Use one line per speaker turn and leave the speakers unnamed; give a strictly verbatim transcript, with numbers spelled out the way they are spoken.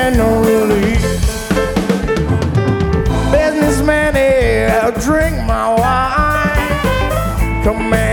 get no relief. Businessman, here, I'll drink my wine. Come man.